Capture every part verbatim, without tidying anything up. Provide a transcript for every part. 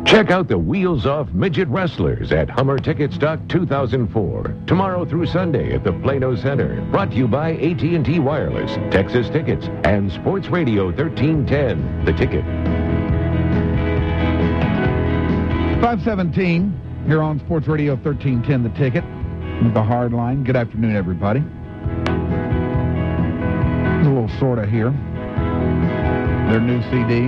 Check out the Wheels Off Midget Wrestlers at Hummer Ticket Stock two thousand four. Tomorrow through Sunday at the Plano Center. Brought to you by A T and T Wireless, Texas Tickets, and Sports Radio thirteen ten. The Ticket. five seventeen here on Sports Radio thirteen ten. The Ticket. With the hard line. Good afternoon, everybody. There's a little sorta here. Their new C D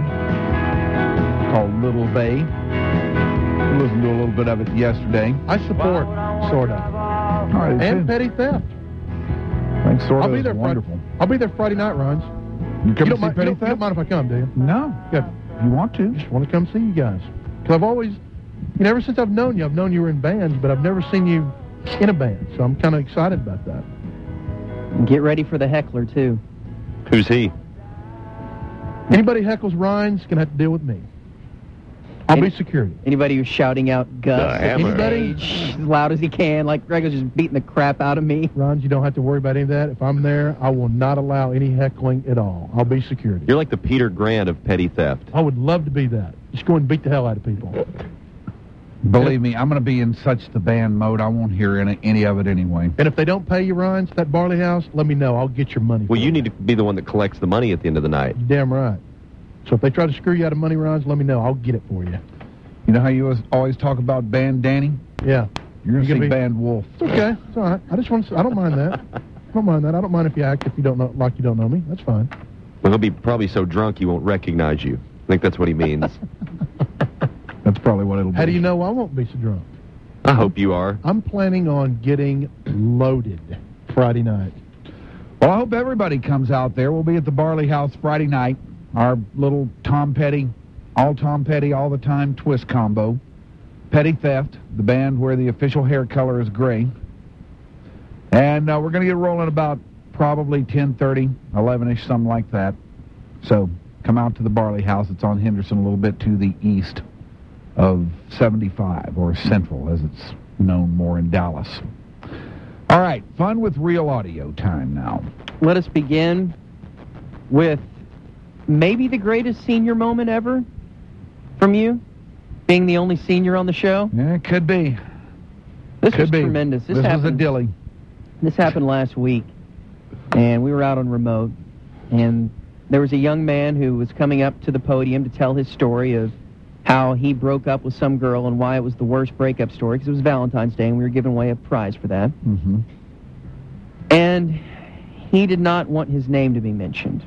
called Little Bay. We listened to a little bit of it yesterday. I support sorta. All right, And petty theft. I think sorta I'll be is there wonderful. Friday, I'll be there Friday night, Rons. You come you to see don't mind, petty you don't, theft? you don't mind if I come, do you? No. Good. You want to? Just want to come see you guys. Because I've always, you know, ever since I've known you, I've known you were in bands, but I've never seen you in a band. So I'm kind of excited about that. Get ready for the heckler, too. Who's he? Anybody heckles Ryan's going to have to deal with me. I'll Any, be security. Anybody who's shouting out Gus The Hammer. anybody as loud as he can, like Greg was just beating the crap out of me. Rons, you don't have to worry about any of that. If I'm there, I will not allow any heckling at all. I'll be security. You're like the Peter Grant of petty theft. I would love to be that. Just go and beat the hell out of people. Believe me, I'm going to be in such the band mode, I won't hear any, any of it anyway. And if they don't pay you, Rons, that Barley House, let me know. I'll get your money. Well, for you it. need to be the one that collects the money at the end of the night. You're damn right. So if they try to screw you out of money, Rons, let me know. I'll get it for you. You know how you always talk about Band Danny? Yeah. You're going to You're see gonna be- Band Wolf. It's okay. It's all right. I just want to. I don't mind that. I don't mind that. I don't mind if you act if you don't know, like you don't know me. That's fine. Well, he'll be probably so drunk he won't recognize you. I think that's what he means. That's probably what it'll be. How do you know I won't be so drunk? I hope you are. I'm planning on getting loaded Friday night. Well, I hope everybody comes out there. We'll be at the Barley House Friday night. Our little Tom Petty, all Tom Petty, all the time twist combo. Petty Theft, the band where the official hair color is gray. And uh, we're going to get rolling about probably ten thirty, eleven-ish, something like that. So come out to the Barley House. It's on Henderson, a little bit to the east of seventy-five, or Central, as it's known more in Dallas. All right, fun with real audio time now. Let us begin with maybe the greatest senior moment ever from you, being the only senior on the show. Yeah, it could be. This Could was be. tremendous. This, This was a happened. dilly. This happened last week, and we were out on remote, and there was a young man who was coming up to the podium to tell his story of how he broke up with some girl and why it was the worst breakup story, because it was Valentine's Day, and we were giving away a prize for that. Mm-hmm. And he did not want his name to be mentioned.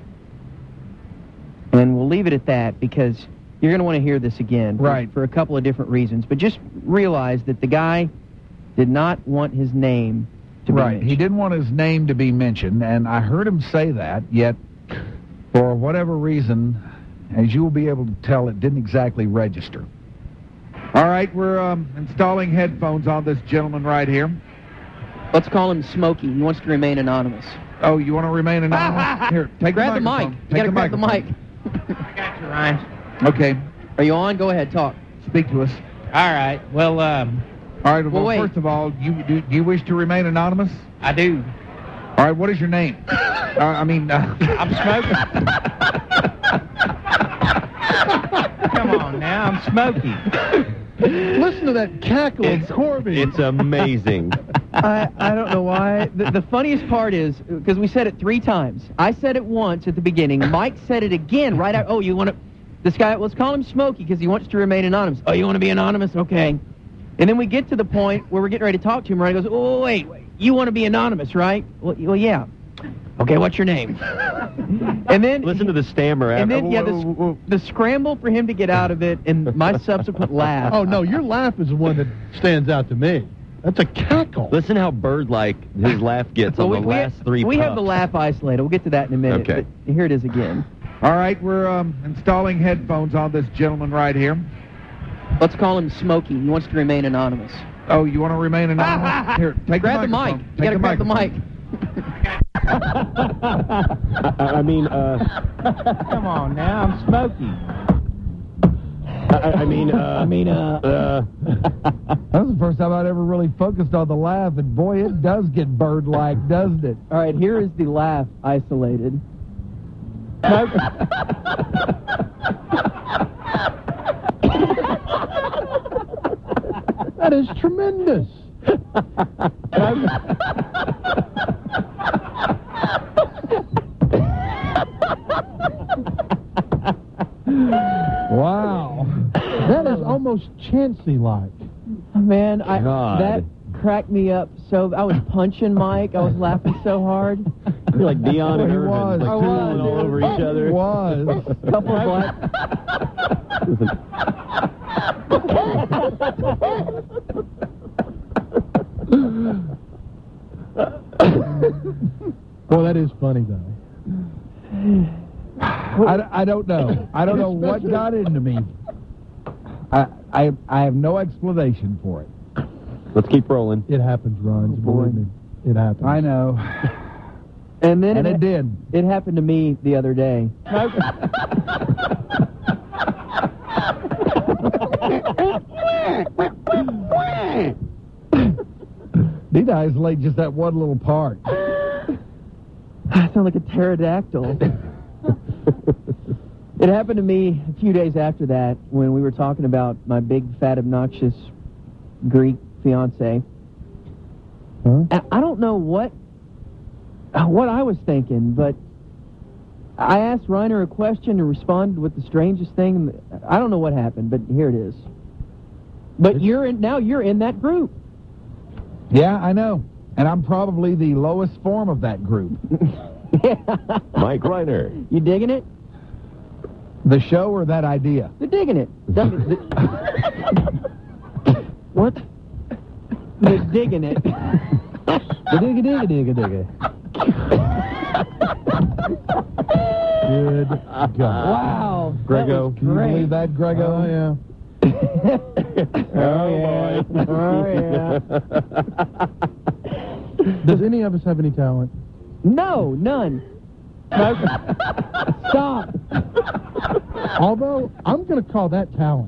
And we'll leave it at that, because you're going to want to hear this again. For, Right. For a couple of different reasons. But just realize that the guy did not want his name to be Right. mentioned. He didn't want his name to be mentioned, and I heard him say that, yet for whatever reason, as you will be able to tell, it didn't exactly register. All right, we're um, installing headphones on this gentleman right here. Let's call him Smokey. He wants to remain anonymous. Oh, you want to remain anonymous? Here, take Grab the the microphone. mic. You Take got to grab the mic. microphone. I got you, Ryan. Okay, Are you on? Go ahead, talk. speak to us. All right. Well, um, All right, well, Well, wait. first of all, you do, do you wish to remain anonymous? I do. All right, what is your name? uh, I mean, uh, I'm smoking. Come on now, I'm smoking. Listen to that cackle of It's, Corby. it's amazing. I, I don't know why. The, the funniest part is, because we said it three times. I said it once at the beginning. Mike said it again right out. Oh, you want to... This guy, let's call him Smokey because he wants to remain anonymous. Oh, you want to be anonymous? Okay. And then we get to the point where we're getting ready to talk to him, right? He goes, oh, wait, wait. You want to be anonymous, right? Well, well, yeah. Okay, what's your name? And then... Listen to the stammer. And after- then, yeah, the, the scramble for him to get out of it and my subsequent laugh. Oh, no, your laugh is the one that stands out to me. That's a cackle. Listen how bird-like his laugh gets on Well, the we, last we, three we have the puffs. laugh isolated. We'll get to that in a minute. Okay. But here it is again. all right, we're um, installing headphones on this gentleman right here. Let's call him Smokey. He wants to remain anonymous. Oh, you want to remain anonymous? Here, take Grab the the mic. microphone. You got to Take grab the mic. I, I mean, uh, Come on now, I'm smoking. I, I mean, uh, I mean, uh... uh, That was the first time I'd ever really focused on the laugh, and boy, it does get bird-like, doesn't it? All right, here is the laugh isolated. is tremendous. Wow. That is almost Chansey-like. Man, I God. that cracked me up. So I was punching Mike. I was laughing so hard. You're like Dion and He Irvin, was. like I tooling was, all dude. over each other. It was. Couple of black. Boy, that is funny, though. I, I don't know. I don't know what got into me. I, I I have no explanation for it. Let's keep rolling. It happens, Ron. Believe me. It happens. I know. And then And it, it did. it happened to me the other day. Need to isolate just that one little part. I sound like a pterodactyl. It happened to me a few days after that when we were talking about my big, fat, obnoxious Greek fiance. Huh? And I don't know what what I was thinking, but I asked Reiner a question and responded with the strangest thing. I don't know what happened, but here it is. But you're in, now you're in that group. Yeah, I know. And I'm probably the lowest form of that group. Mike Reiner. You digging it? The show or that idea? You're digging it. That- what? You're digging it. Digga, digga, digga, digga. Good God. Wow. Grego. That was Can you great. believe that, Grego? Oh, yeah. Oh, yeah. Oh, yeah. Does any of us have any talent? No, none. No. Stop. Although, I'm going to call that talent.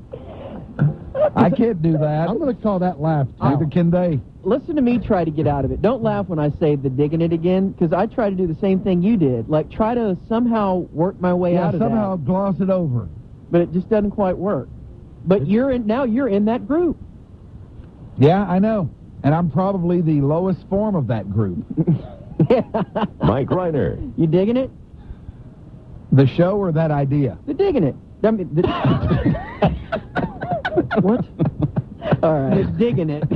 I can't do that. I'm going to call that laugh Neither talent. can they. Listen to me try to get out of it. Don't laugh when I say the digging it again, because I try to do the same thing you did. Like, try to somehow work my way Yeah, out of somehow that. gloss it over. But it just doesn't quite work. But you're in, now you're in that group. Yeah, I know. And I'm probably the lowest form of that group. Mike Reiner. You digging it? The show or that idea? They're digging it. I mean, the- what? All right. They're digging it.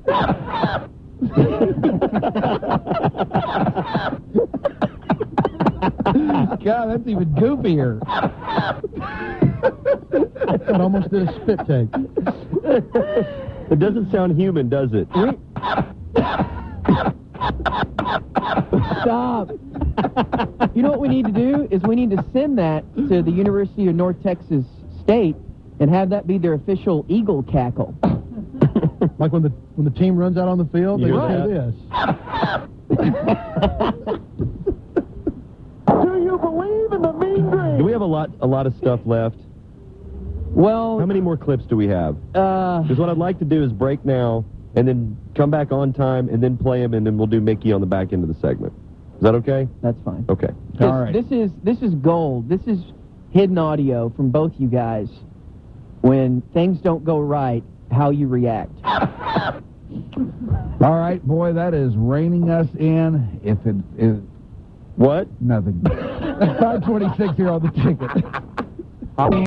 God, that's even goofier. It almost did a spit take. It doesn't sound human, does it? Stop. You know what we need to do is we need to send that to the University of North Texas State and have that be their official eagle cackle. Like when the when the team runs out on the field, they You just hear hear this. Do you believe in the mean green? Do we have a lot, a lot of stuff left? Well, How many more clips do we have? uh, Because what I'd like to do is break now, and then come back on time, and then play him, and then we'll do Mickey on the back end of the segment. Is that okay? that's fine. Okay. This, All right. this is this is gold. This is hidden audio from both you guys. When things don't go right, how you react. All right, boy, that is reining us in. If it is What? nothing. five twenty-six here on the ticket.